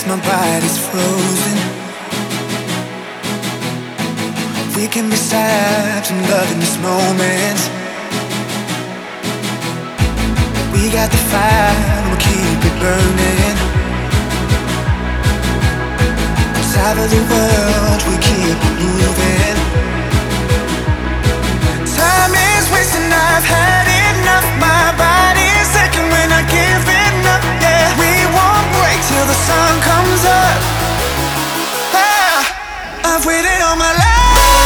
my body's frozen. We can be stabbed in love in this moment. We got the fire, we'll keep it burning. On top of the world, we keep it moving. Time is wasting, I've had enough. My body's aching when I give it up. Yeah, we won't break till the sun comes up. I've waited all my life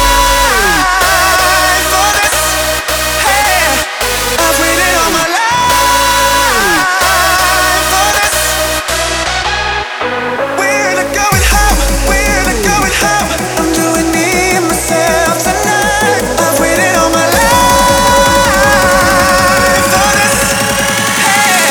for this. Hey, I've waited all my life for this. We're not going home, we're not going home. I'm doing me and myself tonight. I've waited all my life for this. Hey.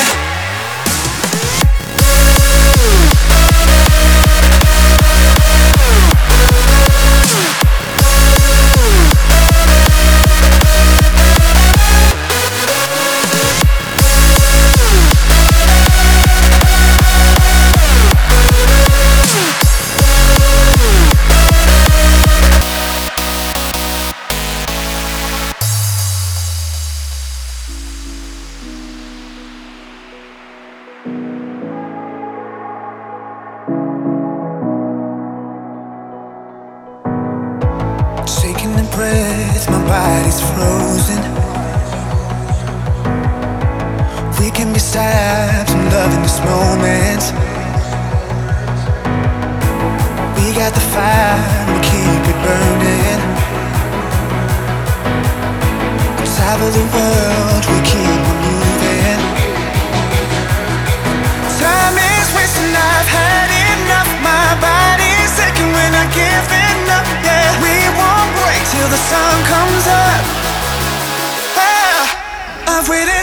Taking a breath, my body's frozen. We can be stabbed in love in this moment. We got the fire, we'll keep it burning. On top of the world, we keep on moving. Time is wasting, I've had enough. My body's aching when I give it up. Yeah, we won't break till the sun comes up. I've waited